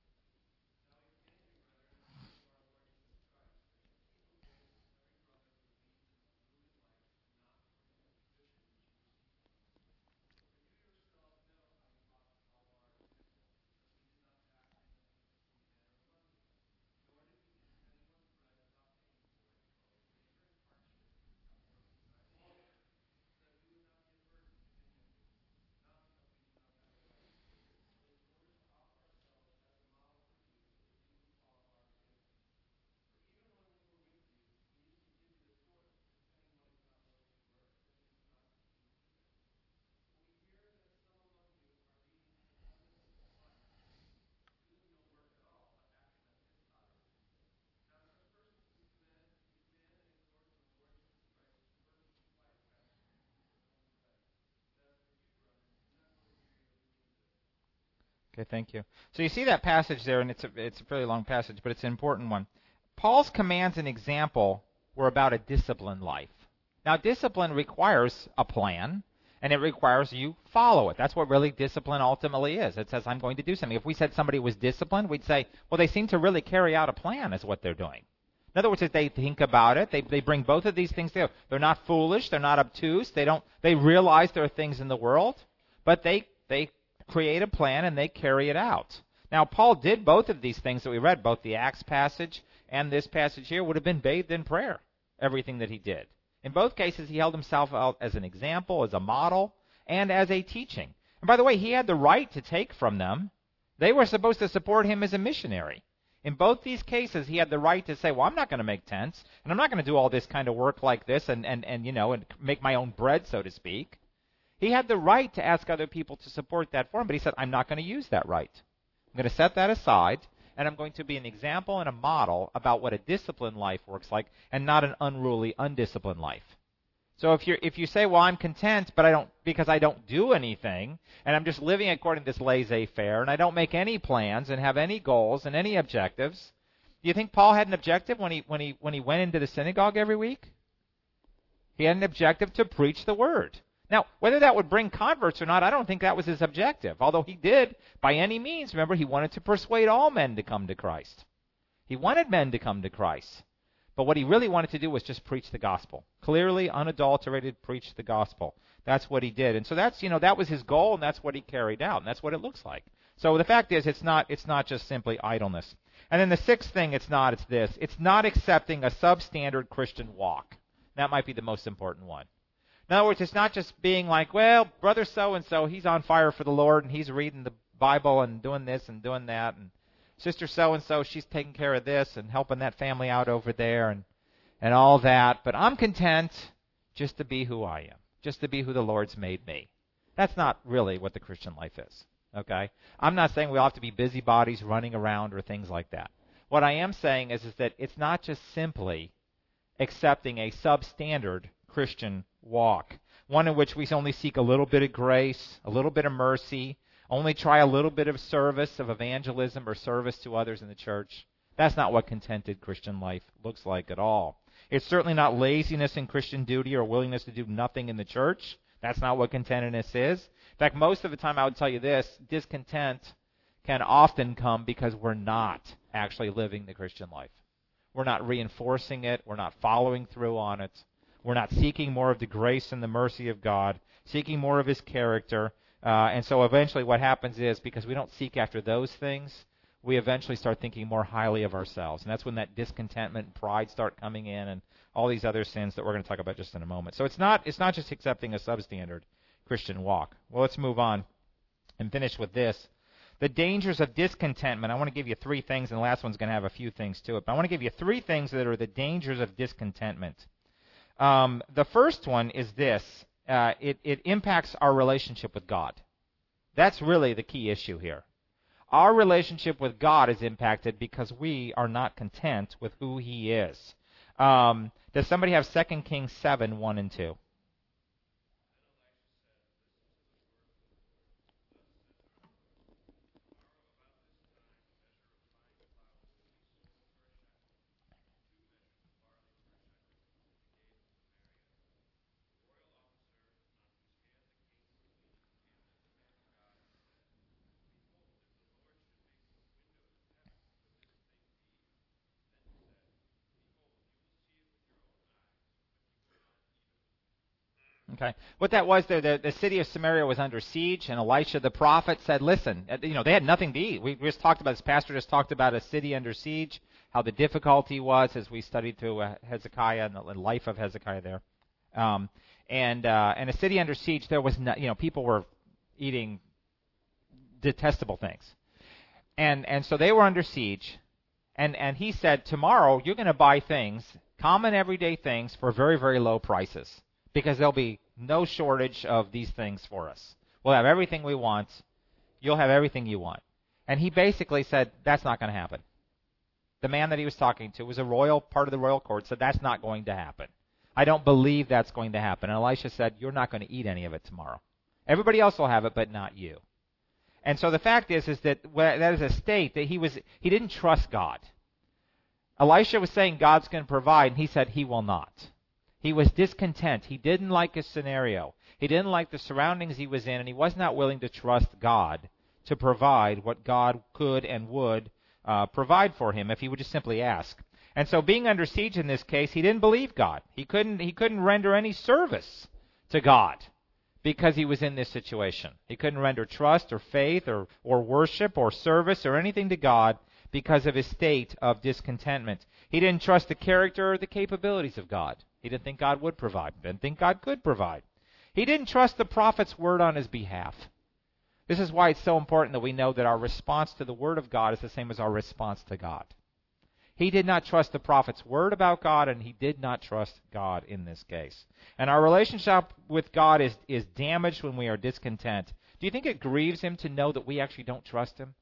Okay, thank you. So you see that passage there, and it's a, it's a fairly long passage, but it's an important one. Paul's commands and example were about a disciplined life. Now, discipline requires a plan, and it requires you follow it. That's what really discipline ultimately is. It says, I'm going to do something. If we said somebody was disciplined, we'd say, well, they seem to really carry out a plan is what they're doing. In other words, if they think about it, they they bring both of these things together. They're not foolish, they're not obtuse, they don't they realize there are things in the world, but they they create a plan and they carry it out. Now, Paul did both of these things that we read, both the Acts passage and this passage here would have been bathed in prayer, everything that he did. In both cases, he held himself out as an example, as a model, and as a teaching. And by the way, he had the right to take from them. They were supposed to support him as a missionary. In both these cases, he had the right to say, well, I'm not going to make tents, and I'm not going to do all this kind of work like this and, and, and, you know, and make my own bread, so to speak. He had the right to ask other people to support that for him, but he said, I'm not going to use that right. I'm going to set that aside, and I'm going to be an example and a model about what a disciplined life works like and not an unruly, undisciplined life. So if you if you say, well, I'm content, but I don't because I don't do anything, and I'm just living according to this laissez-faire, and I don't make any plans and have any goals and any objectives, do you think Paul had an objective when he when he when he went into the synagogue every week? He had an objective to preach the word. Now, whether that would bring converts or not, I don't think that was his objective. Although he did, by any means, remember, he wanted to persuade all men to come to Christ. He wanted men to come to Christ. But what he really wanted to do was just preach the gospel. Clearly, unadulterated, preach the gospel. That's what he did. And so that's, you know, that was his goal, and that's what he carried out, and that's what it looks like. So the fact is, it's not it's not just simply idleness. And then the sixth thing it's not, it's this. It's not accepting a substandard Christian walk. That might be the most important one. In other words, it's not just being like, well, brother so-and-so, he's on fire for the Lord, and he's reading the Bible and doing this and doing that, and sister so-and-so, she's taking care of this and helping that family out over there and, and all that, but I'm content just to be who I am, just to be who the Lord's made me. That's not really what the Christian life is, okay? I'm not saying we all have to be busybodies running around or things like that. What I am saying is, is that it's not just simply accepting a substandard Christian walk, one in which we only seek a little bit of grace, a little bit of mercy, only try a little bit of service, of evangelism or service to others in the church. That's not what contented Christian life looks like at all. It's certainly not laziness in Christian duty or willingness to do nothing in the church. That's not what contentedness is. In fact, most of the time I would tell you this, discontent can often come because we're not actually living the Christian life. We're not reinforcing it. We're not following through on it. We're not seeking more of the grace and the mercy of God, seeking more of His character. Uh, and so eventually what happens is, because we don't seek after those things, we eventually start thinking more highly of ourselves. And that's when that discontentment and pride start coming in and all these other sins that we're going to talk about just in a moment. So it's not it's not just accepting a substandard Christian walk. Well, let's move on and finish with this. The dangers of discontentment. I want to give you three things, and the last one's going to have a few things to it. But I want to give you three things that are the dangers of discontentment. Um, the first one is this. Uh, it, it impacts our relationship with God. That's really the key issue here. Our relationship with God is impacted because we are not content with who He is. Um, does somebody have Second Kings seven, one and two? Okay. What that was, the, the, the city of Samaria was under siege, and Elisha the prophet said, listen, you know, they had nothing to eat. We just talked about, this pastor just talked about a city under siege, how the difficulty was as we studied through uh, Hezekiah and the life of Hezekiah there. Um, and uh, and a city under siege, there was, no, you know, people were eating detestable things. And and so they were under siege, and, and he said, tomorrow you're going to buy things, common everyday things, for very, very low prices, because there'll be no shortage of these things for us. We'll have everything we want. You'll have everything you want. And he basically said, that's not going to happen. The man that he was talking to was a royal, part of the royal court, said, that's not going to happen. I don't believe that's going to happen. And Elisha said, you're not going to eat any of it tomorrow. Everybody else will have it, but not you. And so the fact is, is that that is a state that he was, he didn't trust God. Elisha was saying God's going to provide, and he said he will not. He was discontent. He didn't like his scenario. He didn't like the surroundings he was in, and he was not willing to trust God to provide what God could and would uh, provide for him if he would just simply ask. And so being under siege in this case, he didn't believe God. He couldn't, he couldn't render any service to God because he was in this situation. He couldn't render trust or faith or, or worship or service or anything to God because of his state of discontentment. He didn't trust the character or the capabilities of God. He didn't think God would provide. He didn't think God could provide. He didn't trust the prophet's word on his behalf. This is why it's so important that we know that our response to the word of God is the same as our response to God. He did not trust the prophet's word about God, and he did not trust God in this case. And our relationship with God is, is damaged when we are discontent. Do you think it grieves him to know that we actually don't trust him?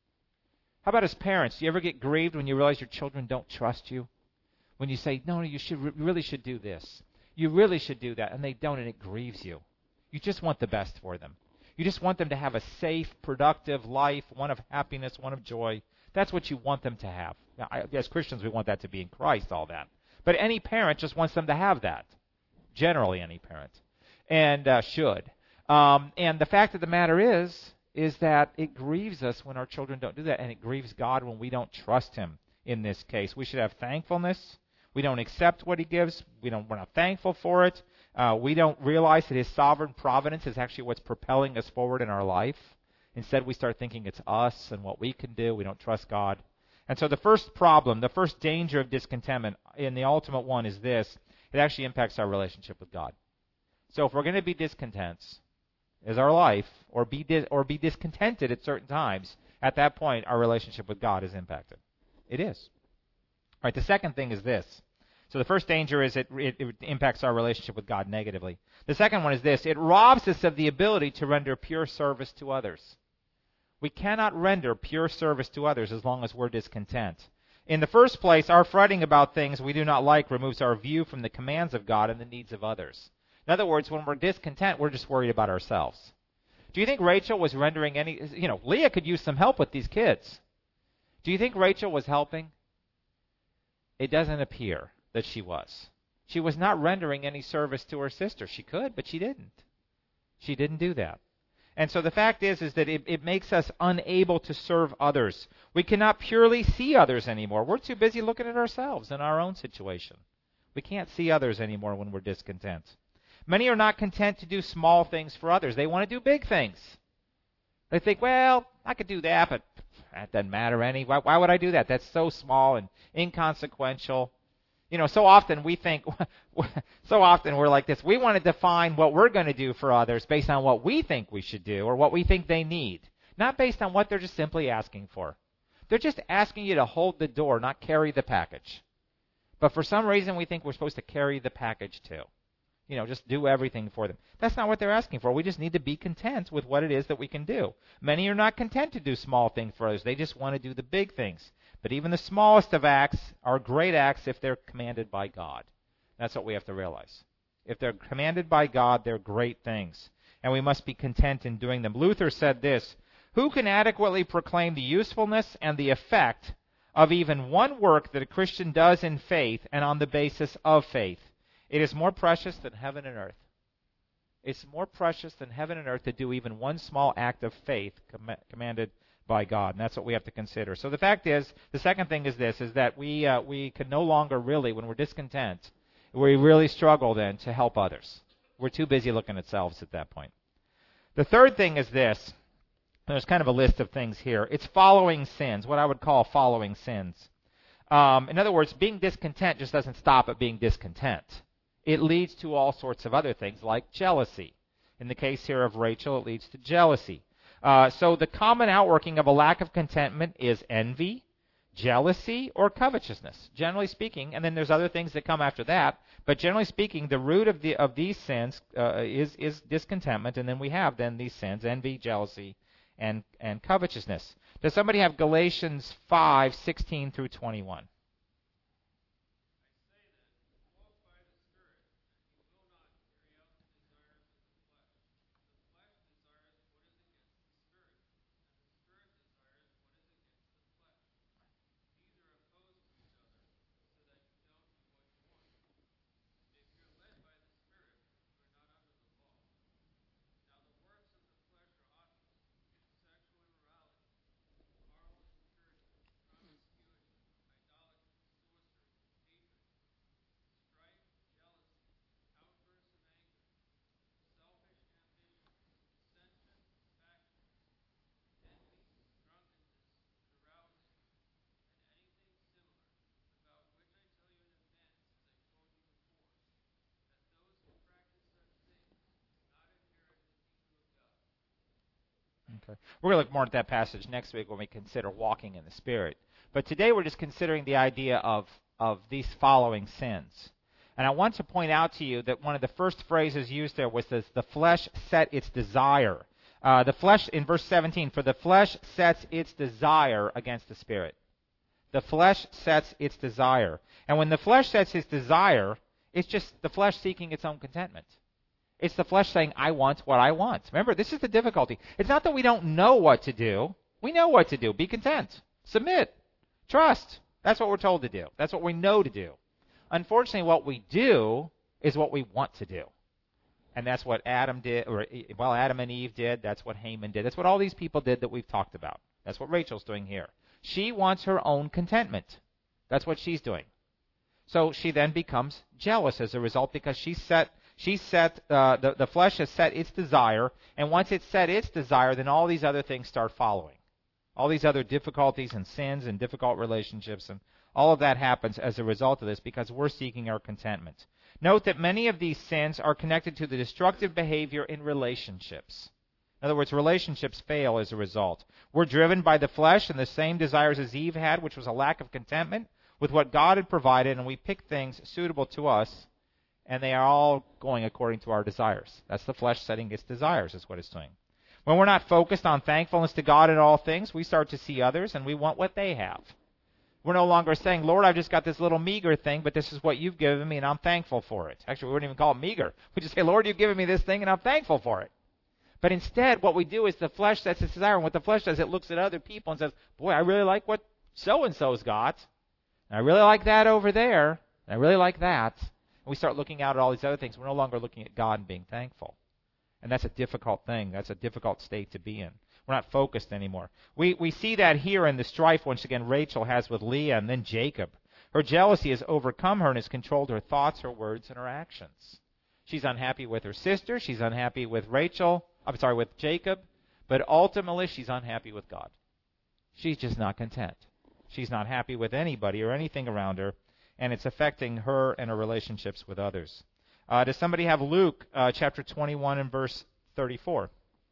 How about as parents? Do you ever get grieved when you realize your children don't trust you? When you say, no, no, you should, you really should do this. You really should do that, and they don't, and it grieves you. You just want the best for them. You just want them to have a safe, productive life, one of happiness, one of joy. That's what you want them to have. Now, I, as Christians, we want that to be in Christ, all that. But any parent just wants them to have that. Generally, any parent. And uh, should. Um, and the fact of the matter is, is that it grieves us when our children don't do that, and it grieves God when we don't trust him in this case. We should have thankfulness. We don't accept what he gives. We don't, we're not thankful for it. Uh, we don't realize that his sovereign providence is actually what's propelling us forward in our life. Instead, we start thinking it's us and what we can do. We don't trust God. And so the first problem, the first danger of discontentment, and the ultimate one is this: it actually impacts our relationship with God. So if we're going to be discontent as our life, or be dis- or be discontented at certain times, at that point, our relationship with God is impacted. It is. All right, the second thing is this. So the first danger is it, it, it impacts our relationship with God negatively. The second one is this: it robs us of the ability to render pure service to others. We cannot render pure service to others as long as we're discontent. In the first place, our fretting about things we do not like removes our view from the commands of God and the needs of others. In other words, when we're discontent, we're just worried about ourselves. Do you think Rachel was rendering any... You know, Leah could use some help with these kids. Do you think Rachel was helping? It doesn't appear that she was. She was not rendering any service to her sister. She could, but she didn't. She didn't do that. And so the fact is, is that it, it makes us unable to serve others. We cannot purely see others anymore. We're too busy looking at ourselves and our own situation. We can't see others anymore when we're discontent. Many are not content to do small things for others. They want to do big things. They think, well, I could do that, but that doesn't matter any. Why, why would I do that? That's so small and inconsequential. You know, so often we think, so often we're like this. We want to define what we're going to do for others based on what we think we should do or what we think they need, not based on what they're just simply asking for. They're just asking you to hold the door, not carry the package. But for some reason we think we're supposed to carry the package too. You know, just do everything for them. That's not what they're asking for. We just need to be content with what it is that we can do. Many are not content to do small things for others. They just want to do the big things. But even the smallest of acts are great acts if they're commanded by God. That's what we have to realize. If they're commanded by God, they're great things. And we must be content in doing them. Luther said this: who can adequately proclaim the usefulness and the effect of even one work that a Christian does in faith and on the basis of faith? It is more precious than heaven and earth. It's more precious than heaven and earth to do even one small act of faith com- commanded by God, and that's what we have to consider. So the fact is, the second thing is this, is that we uh, we can no longer really, when we're discontent, we really struggle then to help others. We're too busy looking at selves at that point. The third thing is this. There's kind of a list of things here. It's following sins, what I would call following sins. Um, in other words, being discontent just doesn't stop at being discontent. It leads to all sorts of other things like jealousy. In the case here of Rachel, it leads to jealousy. Uh, so the common outworking of a lack of contentment is envy, jealousy, or covetousness, generally speaking. And then there's other things that come after that. But generally speaking, the root of the of these sins uh, is is discontentment. And then we have then these sins: envy, jealousy, and and covetousness. Does somebody have Galatians five sixteen through twenty-one? Okay. We're going to look more at that passage next week when we consider walking in the Spirit. But today we're just considering the idea of, of these following sins. And I want to point out to you that one of the first phrases used there was this, the flesh set its desire. Uh, the flesh, in verse seventeen, for the flesh sets its desire against the Spirit. The flesh sets its desire. And when the flesh sets its desire, it's just the flesh seeking its own contentment. It's the flesh saying, I want what I want. Remember, this is the difficulty. It's not that we don't know what to do. We know what to do. Be content. Submit. Trust. That's what we're told to do. That's what we know to do. Unfortunately, what we do is what we want to do. And that's what Adam did, or well, Adam and Eve did. That's what Haman did. That's what all these people did that we've talked about. That's what Rachel's doing here. She wants her own contentment. That's what she's doing. So she then becomes jealous as a result because she set, she set uh, the, the flesh has set its desire, and once it's set its desire, then all these other things start following. All these other difficulties and sins and difficult relationships, and all of that happens as a result of this because we're seeking our contentment. Note that many of these sins are connected to the destructive behavior in relationships. In other words, relationships fail as a result. We're driven by the flesh and the same desires as Eve had, which was a lack of contentment with what God had provided, and we pick things suitable to us, and they are all going according to our desires. That's the flesh setting its desires, is what it's doing. When we're not focused on thankfulness to God in all things, we start to see others, and we want what they have. We're no longer saying, Lord, I've just got this little meager thing, but this is what you've given me, and I'm thankful for it. Actually, we wouldn't even call it meager. We just say, Lord, you've given me this thing, and I'm thankful for it. But instead, what we do is the flesh sets its desire, and what the flesh does, it looks at other people and says, boy, I really like what so-and-so's got. And I really like that over there. And I really like that. And we start looking out at all these other things. We're no longer looking at God and being thankful. And that's a difficult thing. That's a difficult state to be in. We're not focused anymore. We we see that here in the strife, once again, Rachel has with Leah and then Jacob. Her jealousy has overcome her and has controlled her thoughts, her words, and her actions. She's unhappy with her sister. She's unhappy with Rachel. I'm sorry, with Jacob. But ultimately, she's unhappy with God. She's just not content. She's not happy with anybody or anything around her, and it's affecting her and her relationships with others. Uh, does somebody have Luke uh, chapter twenty-one and verse thirty-four?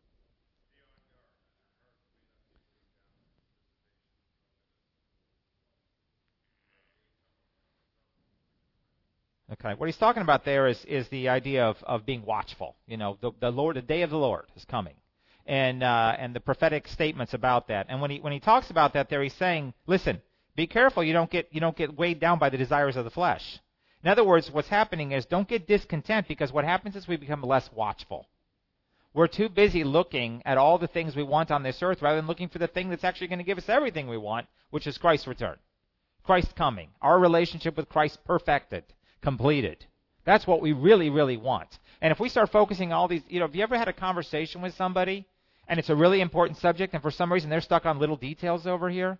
Okay, what he's talking about there is, is the idea of, of being watchful. You know, the, the Lord, the day of the Lord is coming, and uh, and the prophetic statements about that. And when he when he talks about that, there he's saying, listen, be careful you don't get you don't get weighed down by the desires of the flesh. In other words, what's happening is don't get discontent, because what happens is we become less watchful. We're too busy looking at all the things we want on this earth rather than looking for the thing that's actually going to give us everything we want, which is Christ's return, Christ coming, our relationship with Christ perfected, completed. That's what we really, really want. And if we start focusing on all these, you know, have you ever had a conversation with somebody and it's a really important subject and for some reason they're stuck on little details over here?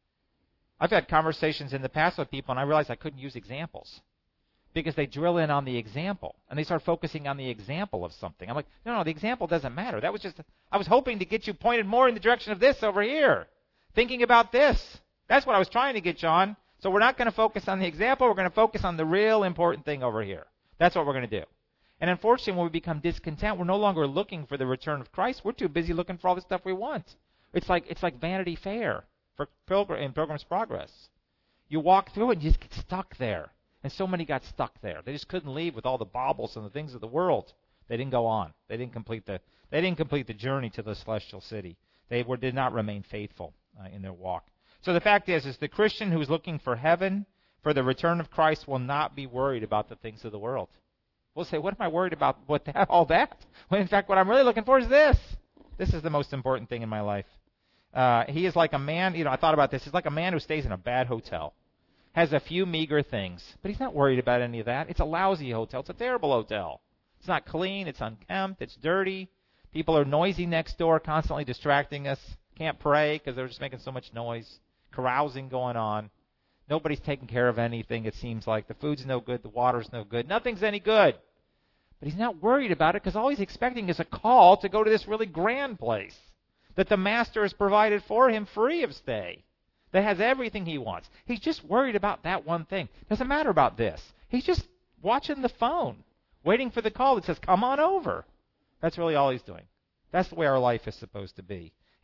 I've had conversations in the past with people and I realized I couldn't use examples because they drill in on the example and they start focusing on the example of something. I'm like, no, no, the example doesn't matter. That was just, I was hoping to get you pointed more in the direction of this over here, thinking about this. That's what I was trying to get you on. So we're not going to focus on the example. We're going to focus on the real important thing over here. That's what we're going to do. And unfortunately, when we become discontent, we're no longer looking for the return of Christ. We're too busy looking for all the stuff we want. It's like it's like Vanity Fair for Pilgrim, in Pilgrim's Progress. You walk through it and you just get stuck there. And so many got stuck there. They just couldn't leave with all the baubles and the things of the world. They didn't go on. They didn't complete the they didn't complete the journey to the celestial city. They were, did not remain faithful uh, in their walk. So the fact is, is the Christian who's looking for heaven, for the return of Christ, will not be worried about the things of the world. We'll say, what am I worried about? What that, all that? Well, in fact, what I'm really looking for is this. This is the most important thing in my life. Uh, he is like a man, you know, I thought about this. He's like a man who stays in a bad hotel, has a few meager things, but he's not worried about any of that. It's a lousy hotel. It's a terrible hotel. It's not clean. It's unkempt. It's dirty. People are noisy next door, constantly distracting us. Can't pray because they're just making so much noise. Carousing going on. Nobody's taking care of anything, it seems like. The food's no good. The water's no good. Nothing's any good. But he's not worried about it because all he's expecting is a call to go to this really grand place that the master has provided for him free of stay, that has everything he wants. He's just worried about that one thing. Doesn't matter about this. He's just watching the phone, waiting for the call that says, come on over. That's really all he's doing. That's the way our life is supposed to be.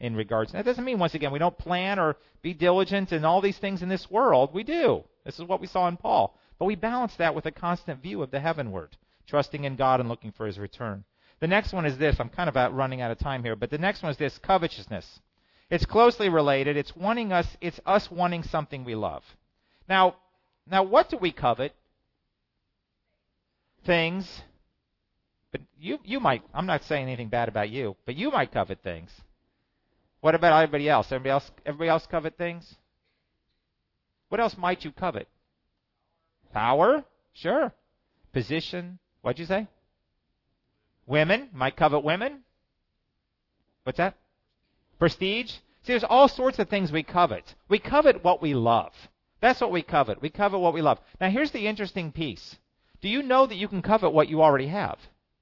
in regards. That doesn't mean, once again, we don't plan or be diligent in all these things in this world. We do. This is what we saw in Paul. But we balance that with a constant view of the heavenward, trusting in God and looking for his return. The next one is this. I'm kind of out running out of time here, but the next one is this, covetousness. It's closely related. It's wanting us, it's us wanting something we love. Now, now what do we covet? Things. But you you might, I'm not saying anything bad about you, but you might covet things. What about everybody else? Everybody else everybody else covet things? What else might you covet? Power? Sure. Position? What'd you say? Women? Might covet women? What's that? Prestige? See, there's all sorts of things we covet. We covet what we love. That's what we covet. We covet what we love. Now, here's the interesting piece. Do you know that you can covet what you already have?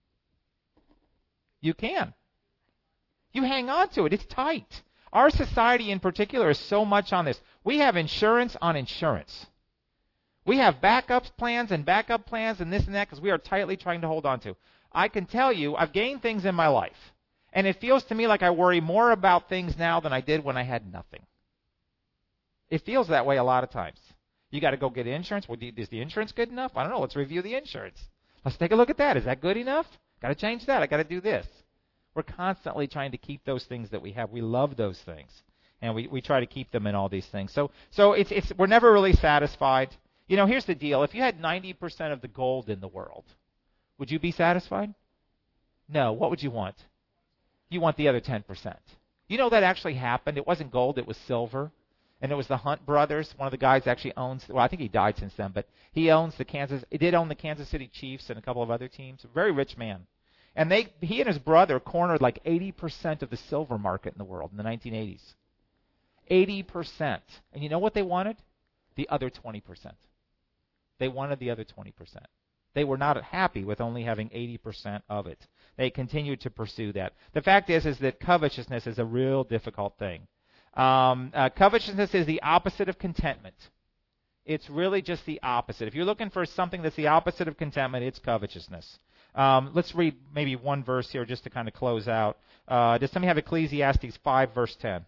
You can. You hang on to it. It's tight. Our society in particular is so much on this. We have insurance on insurance. We have backup plans and backup plans and this and that because we are tightly trying to hold on to. I can tell you, I've gained things in my life. And it feels to me like I worry more about things now than I did when I had nothing. It feels that way a lot of times. You got to go get insurance. Well, is the insurance good enough? I don't know. Let's review the insurance. Let's take a look at that. Is that good enough? Got to change that. I got to do this. We're constantly trying to keep those things that we have. We love those things, and we, we try to keep them in all these things. So so it's it's we're never really satisfied. You know, here's the deal. If you had ninety percent of the gold in the world, would you be satisfied? No. What would you want? You want the other ten percent. You know that actually happened. It wasn't gold. It was silver. And it was the Hunt brothers. One of the guys actually owns, well, I think he died since then, but he owns the Kansas, he did own the Kansas City Chiefs and a couple of other teams. A very rich man. And they, he and his brother cornered like eighty percent of the silver market in the world in the nineteen eighties. eighty percent. And you know what they wanted? The other twenty percent. They wanted the other twenty percent. They were not happy with only having eighty percent of it. They continued to pursue that. The fact is, is that covetousness is a real difficult thing. Um, uh, covetousness is the opposite of contentment. It's really just the opposite. If you're looking for something that's the opposite of contentment, it's covetousness. Um, let's read maybe one verse here just to kind of close out. Uh, does somebody have Ecclesiastes five, verse ten?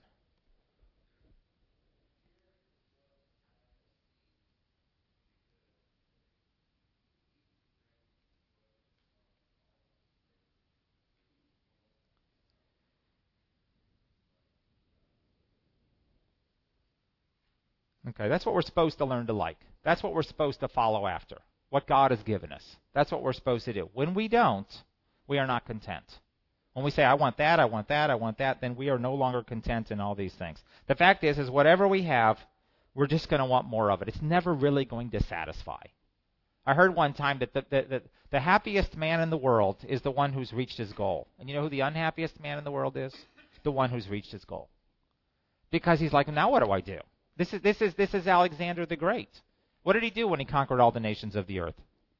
Okay, that's what we're supposed to learn to like. That's what we're supposed to follow after, what God has given us. That's what we're supposed to do. When we don't, we are not content. When we say, I want that, I want that, I want that, then we are no longer content in all these things. The fact is, is whatever we have, we're just going to want more of it. It's never really going to satisfy. I heard one time that the, the, the, the happiest man in the world is the one who's reached his goal. And you know who the unhappiest man in the world is? The one who's reached his goal. Because he's like, now what do I do? This is this is this is Alexander the Great. What did he do when he conquered all the nations of the earth?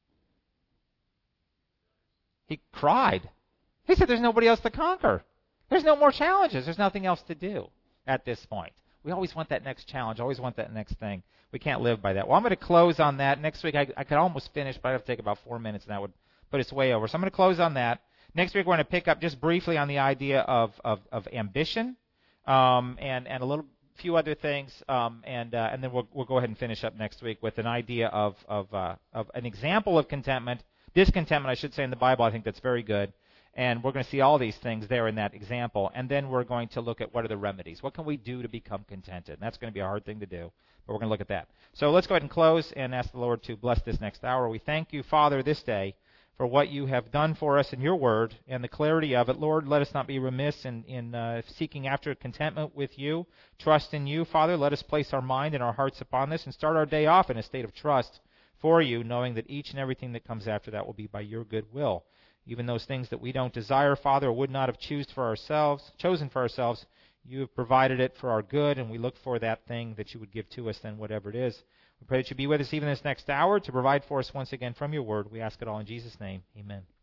He cried. He said, there's nobody else to conquer. There's no more challenges. There's nothing else to do at this point. We always want that next challenge, always want that next thing. We can't live by that. Well, I'm going to close on that. Next week, I, I could almost finish, but I have to take about four minutes, and that would put us way over. So I'm going to close on that. Next week, we're going to pick up just briefly on the idea of, of, of ambition um, and, and a little few other things, um, and uh, and then we'll we'll go ahead and finish up next week with an idea of of uh, of an example of contentment, discontentment, I should say, in the Bible. I think that's very good, and we're going to see all these things there in that example, and then we're going to look at what are the remedies. What can we do to become contented? And that's going to be a hard thing to do, but we're going to look at that. So let's go ahead and close and ask the Lord to bless this next hour. We thank you, Father, this day for what you have done for us in your word and the clarity of it. Lord, let us not be remiss in, in uh, seeking after contentment with you, trust in you. Father, let us place our mind and our hearts upon this and start our day off in a state of trust for you, knowing that each and everything that comes after that will be by your good will. Even those things that we don't desire, Father, or would not have choose for ourselves, chosen for ourselves, you have provided it for our good, and we look for that thing that you would give to us then, whatever it is. We pray that you be with us even this next hour to provide for us once again from your word. We ask it all in Jesus' name. Amen.